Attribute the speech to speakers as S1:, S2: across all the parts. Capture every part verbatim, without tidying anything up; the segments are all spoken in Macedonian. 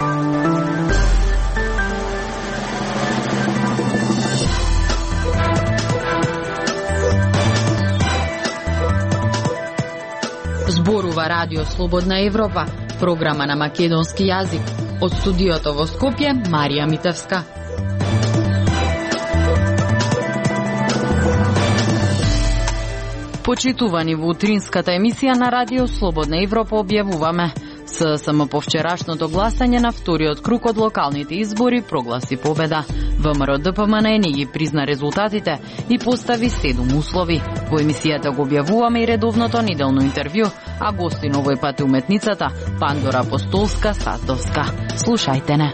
S1: Зборува Радио Слободна Европа, програма на македонски јазик. Од студиото во Скопје, Марија Митевска. Почитувани во утринската емисија на Радио Слободна Европа објавуваме. ССМ по вчерашното гласање на вториот круг од локалните избори прогласи победа. ВМРО Д П М Н не ги призна резултатите и постави седум услови. Во емисијата го објавуваме и редовното неделно интервју, а гостин овој пат е уметницата Пандора Апостолска-Саздовска. Слушајте не.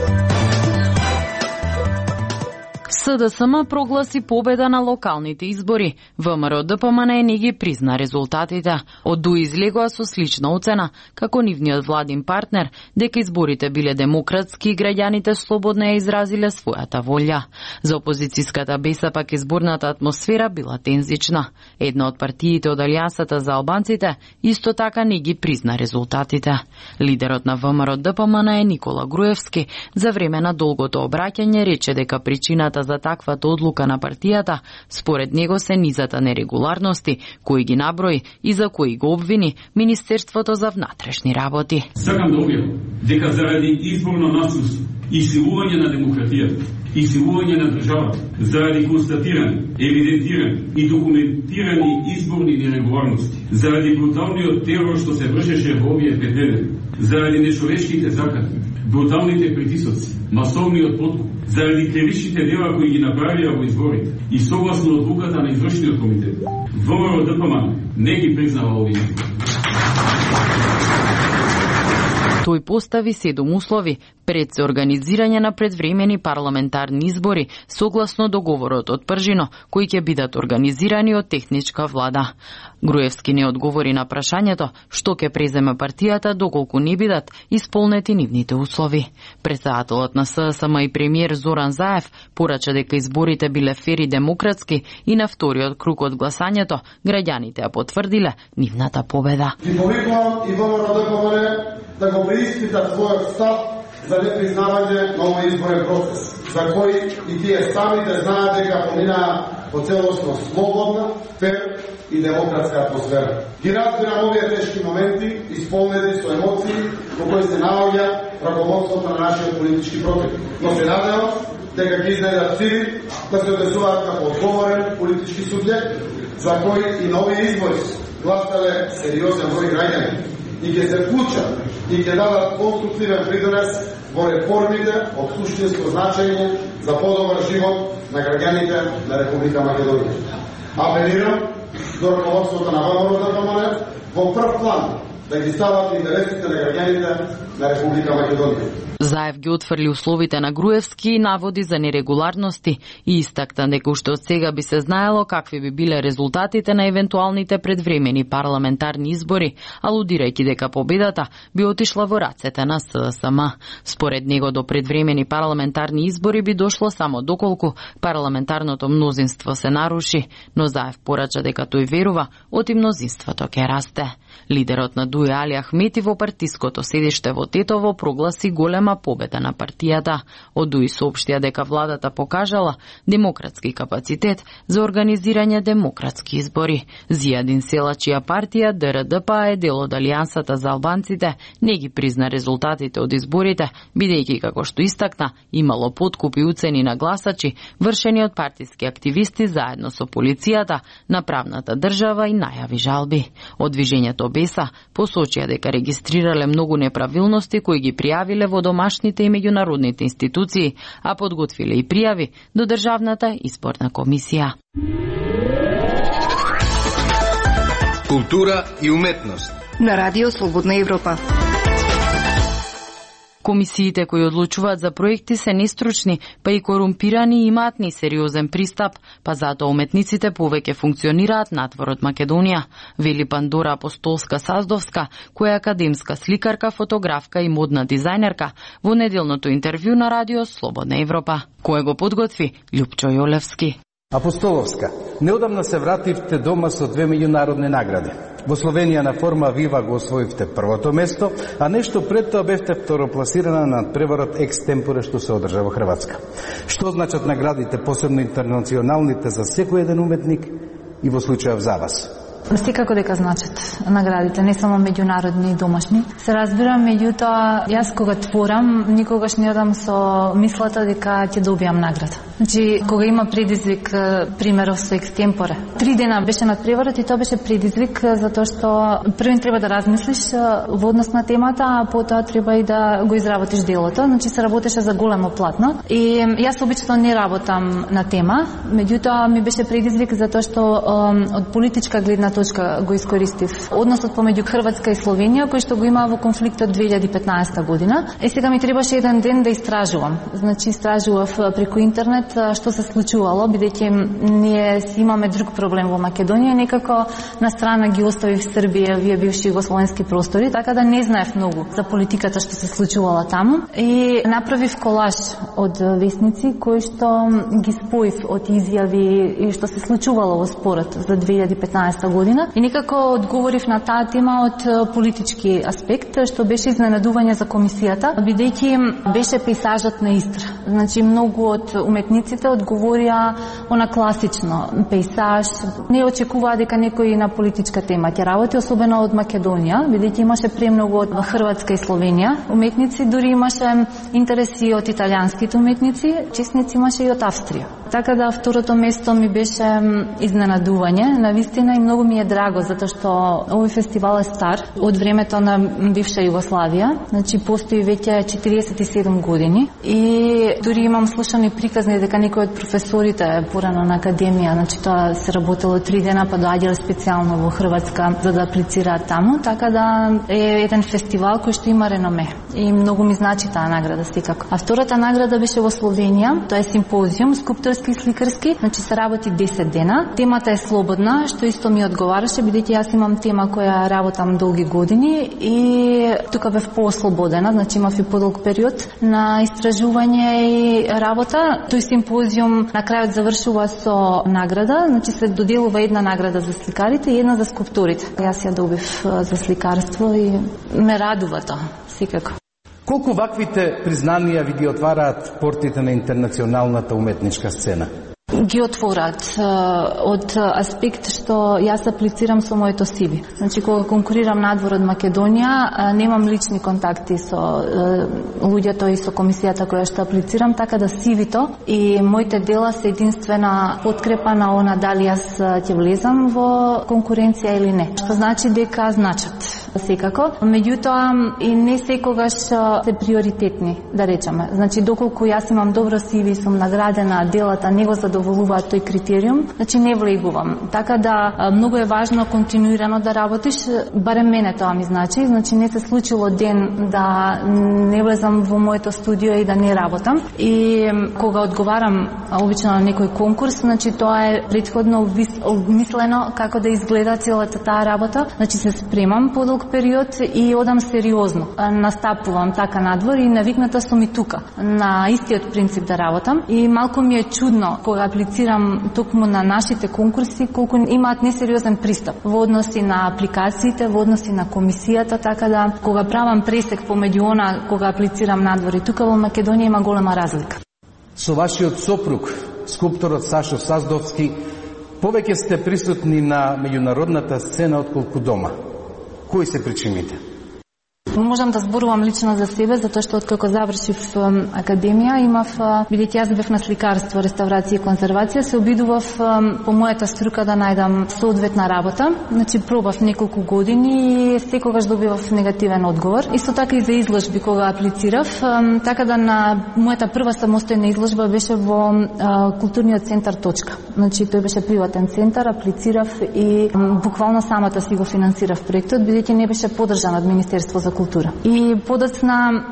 S1: С Д С М прогласи победа на локалните избори. ВМРО Д П М Н не ги призна резултатите. Од ДУ излегоа со слична оцена, како нивниот владин партнер, дека изборите биле демократски и граѓаните слободно ја изразиле својата волја. За опозицијската Б С П пак изборната атмосфера била тензична. Една од партиите од Алијансата за албанците исто така не ги призна резултатите. Лидерот на ВМРО Д П М Н Никола Груевски за време на долгото обраќање рече дека причината за таквата одлука на партијата според него се низата нерегуларности кои ги наброи и за кои го обвини Министерството за внатрешни работи.
S2: Сакам да објавам дека заради изборно насилство и силување на демократијата и силување на државата, заради констатирани, евидентирани и документирани изборни нерегуларности, заради бруталниот терор што се вршеше во овие пет недели, заради нечовечките закати, бруталните притисоци, масовниот подкуп, заради кривичните дела кои ги направија во изборите и согласно одлуката на извршниот комитет, ВМРО Д П М Н не ги признава овие избори.
S1: Тој постави седум услови пред се организирање на предвремени парламентарни избори согласно договорот од Пржино, кои ќе бидат организирани од техничка влада. Груевски не одговори на прашањето што ќе преземе партијата доколку не бидат исполнети нивните услови. Претседателот на С С М и премиер Зоран Заев порача дека изборите биле фер и демократски и на вториот круг од гласањето граѓаните ја потврдиле нивната победа.
S3: И повикувам и ВМРО Д П М Н да го преиспитат својот став за непризнавање на овој изборен процес, за кој и тие самите знаат дека поминаа по целосно слободна, фер и демократска атмосфера. Ги разбирам овие тешки моменти, исполнети со емоции во кои се наоѓа раководството на нашиот политички противник. Но се надевам дека ќе изнајдат сили да се однесуваат како одговорен политички субјект, за кој и на овие избори гласале сериозен број граѓани и ќе се вклучат и ќе дадат конструктивен придонес во реформите од суштинско значење за подобар живот на граѓаните на Република Македонија. Апелирам до раководството на ВМРО Д П М Н во прв план да ги стават интересите на граѓаните на Република Македонија.
S1: Заев ги отфрли условите на Груевски и наводи за нерегуларности и истакна дека уште од сега би се знаело какви би биле резултатите на евентуалните предвремени парламентарни избори, алудирајќи дека победата би отишла во рацете на С С М. Според него до предвремени парламентарни избори би дошло само доколку парламентарното мнозинство се наруши, но Заев порача дека тој верува оти мнозинството ќе расте. Лидерот на ДУ Али Ахмети во партиското седиште во Тетово прогласи голема победа на партијата. Од ДУ соопштија дека владата покажала демократски капацитет за организирање демократски избори. Зијадин Села, чија партија Д Р Д П е дел од Алијансата за албанците, не ги призна резултатите од изборите, бидејќи како што истакна, имало подкупи уцени на гласачи, вршени од партиски активисти заедно со полицијата на правната држава и најави жалби. Од движењето Беса посочија дека регистрирале многу неправилности кои ги пријавиле во домашните и меѓународните институции, а подготвиле и пријави до Државната изборна комисија.
S4: Култура и уметност
S5: на Радио Слободна Европа.
S1: Комисиите кои одлучуваат за проекти се нестручни, па и корумпирани и имаат несериозен пристап, па затоа уметниците повеќе функционираат надвор од Македонија, вели Пандора Апостолска-Саздовска, која е академска сликарка, фотографка и модна дизајнерка во неделното интервју на Радио Слободна Европа, кој го подготви Љупчо Јолевски.
S6: Апостоловска, неодамна се вративте дома со две меѓународни награди.
S4: Во Словенија на форма Вива го освоивте првото место, а нешто пред тоа бевте второпласирана на преварот екстемпоре што се одржа во Хрватска. Што значат наградите, посебно интернационалните, за секој еден уметник и во случајов за вас?
S6: Секако дека значат наградите, не само меѓународни и домашни. Се разбирам, меѓутоа, јас кога творам, никогаш не одам со мислата дека ќе добијам награда. Значи, кога има предизвик, примеров со екстемпоре. Три дена беше над преварот и тоа беше предизвик, затоа што првин треба да размислиш во однос на темата, а потоа треба и да го изработиш делото. Значи, се работеше за големо платно. И јас обично не работам на тема, меѓутоа ми беше предизвик затоа што од политичка гледна точка го искористив односот помеѓу Хрватска и Словенија, кој што го има во конфликтот две илјади и петнаесета година. И сега ми требаше еден ден да истражувам. Значи, истражував преку интернет што се случувало, бидејќи ние си имаме друг проблем во Македонија, некако на страна ги оставив Србија, вие бивши југословенски простори, така да не знаев многу за политиката што се случувала таму. И направив колаж од весници кои што ги споив од изјави и што се случувало во спорот за две илјади и петнаесета година. И некако одговорив на таа тема од политички аспект, што беше изненадување за комисијата, бидејќи беше пейзажот на Истра. Значи, многу од уметниците одговорија она класично пейзаж. Не очекуваа дека некој на политичка тема ќе работи, особено од Македонија, бидејќи имаше премногу од Хрватска и Словенија уметници, дури имаше интереси од италијанските уметници, чесници имаше и од Австрија. Така да второто место ми беше изненадување, навистина, и многу ми е драго затоа што овој фестивал е стар од времето на бивша Југославија. Значи, постои веќе четириесет и седум години и дури имам слушани приказни дека некои од професорите порано на академија, значи тоа се работело три дена, па доаѓале специјално во Хрватска за да аплицираат таму, така да е еден фестивал кој што има реноме и многу ми значи таа награда секако. А втората награда беше во Словенија, тоа е симпозиум скулпторски и сликарски, значи се работи десет дена. Темата е слободна, што исто ми одговараше, бидејќи јас имам тема која работам долги години и тука бев поослободена, значи имав и подолг период на истражување и работа. Тој симпозиум на крајот завршува со награда, значи се доделува една награда за сликарите и една за скулпторите. Јас ја добив за сликарство и ме радува тоа, секако.
S4: Колку ваквите признанија ви ги отвараат портите на интернационалната уметничка сцена?
S6: Ги отвораат од аспект што јас аплицирам со моето си ви. Значи, кога конкурирам надвор од Македонија, немам лични контакти со луѓето и со комисијата која што аплицирам, така да си ви-то и моите дела се единствена подкрепа на она дали јас ќе влезам во конкуренција или не. Што значи дека значат секако, меѓутоа и не секогаш се приоритетни, да речеме. Значи, доколку јас имам добро си ви, сум наградена, делата не го задоволуваат тој критериум, значи не влегувам. Така да многу е важно континуирано да работиш, барем мене тоа ми значи, значи не се случило ден да не влезам во моето студио и да не работам. И кога одговарам обично на некој конкурс, значи тоа е претходно обмислено како да изгледа целата таа работа, значи се спремам подолг период и одам сериозно. Настапувам така надвор и навикната сум и тука, на истиот принцип да работам. И малку ми е чудно кога аплицирам токму на нашите конкурси, колку имаат несериозен пристап во односи на апликациите, во односи на комисијата, така да кога правам пресек помеѓу она кога аплицирам надвор и тука во Македонија има голема разлика.
S4: Со вашиот сопруг, скулпторот Сашо Саздовски, повеќе сте присутни на меѓународната сцена отколку дома. Кои се причините?
S6: Можам да зборувам лично за себе, затоа што откако завршив академија, имав, бидејќи јас бев на сликарство, реставрација и конзервација, се обидував по мојата струка да најдам соодветна работа. Значи, пробав неколку години и секогаш добивав негативен одговор. Исто така и за изложби кога аплицирав, така да на мојата прва самостојна изложба беше во културниот центар Точка. Значи, тој беше приватен центар, аплицирав и буквално самата си го финансирав проектот, бидејќи не беше поддржан од Министерство за култура. И подоцна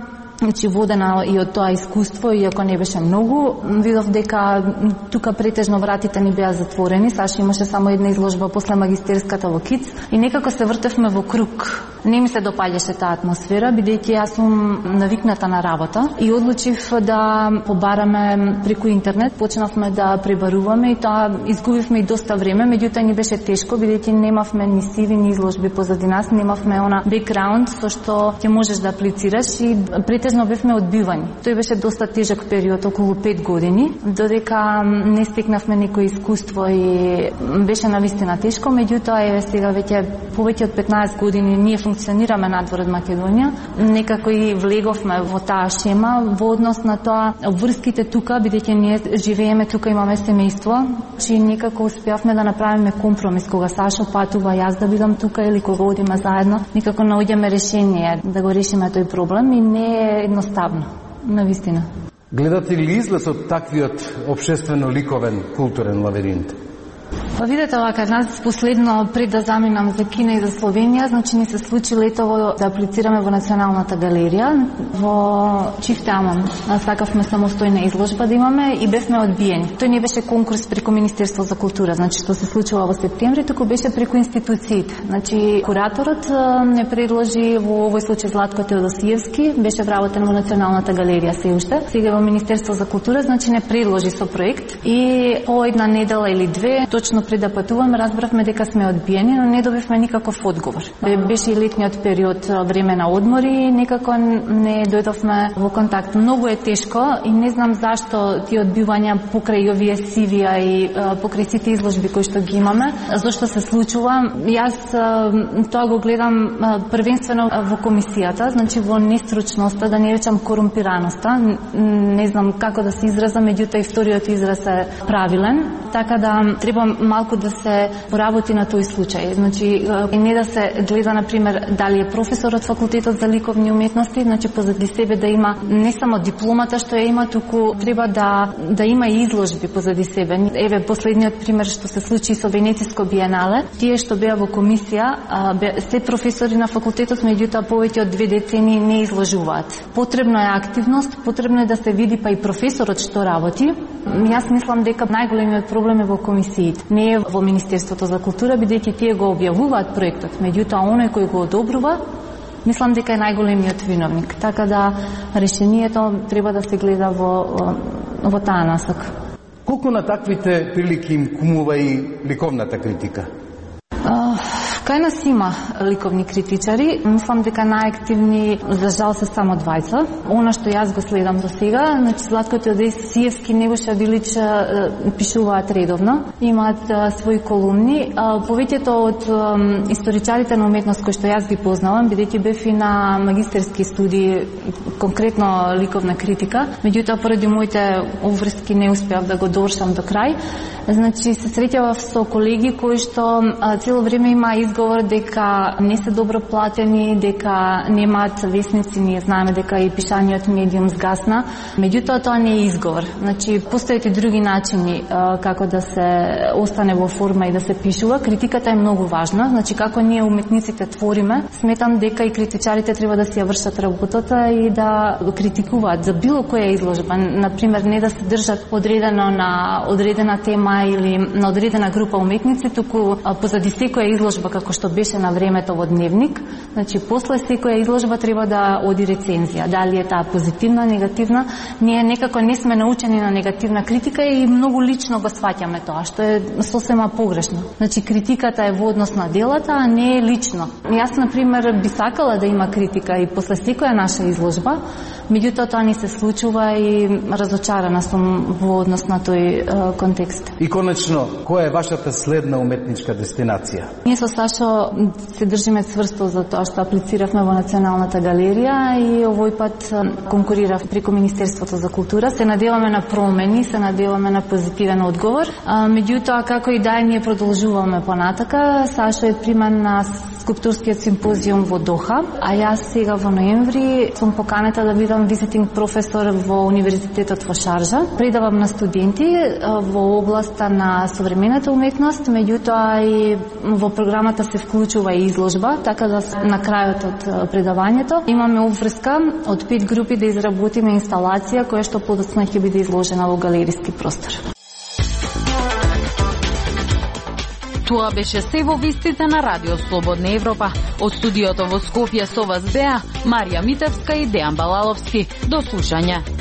S6: Значи водена и од тоа искуство, иако не беше многу, видов дека тука претежно вратите ни беа затворени. Сашо имаше само една изложба после магистерската во КИЦ и некако се вртевме во круг. Не ми се допаѓаше таа атмосфера, бидејќи јас сум навикната на работа и одлучив да побараме преку интернет. Почнавме да пребаруваме и тоа изгубивме и доста време, меѓутоа ни беше тешко бидејќи немавме ни сиви, ни изложби позади нас, немавме она бекграунд со што ќе можеш да аплицираш и претежно бевме одбивани. Тој беше доста тежок период, околу пет години, додека не стекнавме некој искуство и беше навистина тешко, меѓутоа еве сега веќе повеќе од петнаесет години ние функционираме надвор од Македонија. Некако и влеговме во таа шема во однос на тоа обврските тука, бидејќи ние живееме тука, имаме семејство, че некако успеавме да направиме компромис кога Сашо патува, јас да бидам тука или кога одиме заедно, некако наоѓаме решение да го решиме тој проблем и не е едноставно, навистина.
S4: Гледате ли излез од таквиот општествено-ликовен културен лавиринт?
S6: Па видете вака, нас последно пред да заминам за Кина и за Словенија, значи ни се случи летово да аплицираме во Националната галерија во Чифтамон. Сакавме самостојна изложба да имаме и бевме одбиени. Тој не беше конкурс преку Министерство за култура, значи што се случува во септември, туку беше преку институциите. Значи кураторот не предложи во овој случај Златко Теодосиевски, беше вработен во Националната галерија се уште. Сега во Министерство за култура, значи не предложи со проект и по една недела или две, точно пред да патуваме, разбравме дека сме одбиени, но не добивме никаков одговор. Беше и летниот период, време на одмори, некако не дојдовме во контакт. Многу е тешко и не знам зашто тие одбивања покрај овие сивија и покрај сите изложби кои што ги имаме, зашто се случува. Јас тоа го гледам првенствено во комисијата, значи во нестручноста, да не речам корумпираноста. Не знам како да се изразам, меѓутоа и вториот израз е правилен, така да треба малку да се поработи на тој случај. Значи, не да се гледа, например, дали е професор од факултетот за ликовни уметности, значи позади себе да има не само дипломата што ја има, туку треба да да има и изложби позади себе. Еве последниот пример што се случи со Венециско биенале, тие што беа во комисија, бе, се професори на факултетот, меѓутоа повеќе од две децени не изложуваат. Потребно е активност, потребно е да се види па и професорот што работи. Јас мислам дека најголемиот проблем е во комисиите. Не е во Министерството за култура, бидејќи тие го објавуваат проектот, меѓутоа оној кој го одобрува, мислам дека е најголемиот виновник. Така да решението треба да се гледа во во, во таа насока.
S4: Колку на таквите прилики им кумува и ликовната критика?
S6: Uh, кај нас има ликовни критичари, мислам дека најактивни за жал се само двајца. Она што јас го следам до сега, значи Златко Теодосиевски, Nebojša Bilić пишуваат редовно, имаат своји колумни. Повеќето од историчарите на уметност кои што јас ги познавам, бидејќи бев и на магистерски студии, конкретно ликовна критика, меѓутоа поради моите обврски не успеав да го довршам до крај. Значи се среќавав со колеги кои што цело време има изговор дека не се добро платени, дека немаат весници, ние знаеме дека и пишаниот медиум згасна. Меѓутоа тоа не е изговор. Значи постојат и други начини а, како да се остане во форма и да се пишува. Критиката е многу важна. Значи како ние уметниците твориме, сметам дека и критичарите треба да си ја вршат работата и да критикуваат за било која изложба. Например, не да се држат одредено на одредена тема или на одредена група уметници, туку позади секоја изложба, како што беше на времето во Дневник, значи после секоја изложба треба да оди рецензија. Дали е таа позитивна, негативна, ние некако не сме научени на негативна критика и многу лично го сваќаме тоа, што е сосема погрешно. Значи критиката е во однос на делата, а не е лично. Јас, например, би сакала да има критика и после секоја наша изложба, меѓутоа тоа не се случува и разочарана сум во однос на тој е, контекст.
S4: И конечно, која е вашата следна уметничка дестинација?
S6: Ние со Сашо се држиме цврсто за тоа што аплициравме во Националната галерија и овој пат конкурирав преку Министерството за култура. Се надеваме на промени, се надеваме на позитивен одговор. А, меѓутоа, како и да е, ние продолжуваме понатака. Сашо е приман на скулптурскиот симпозиум во Доха, а јас сега во ноември сум поканета да бидам визитинг професор во Универзитетот во Шаржа. Предавам на студенти во област областа на современата уметност, меѓутоа и во програмата се вклучува и изложба, така да на крајот од предавањето имаме обврска од пет групи да изработиме инсталација која што подоцна ќе биде изложена во галериски простор.
S1: Тоа беше се во вестите на Радио Слободна Европа. Од студиото во Скопје со вас беа Марија Митевска и Дејан Балаловски. До слушање.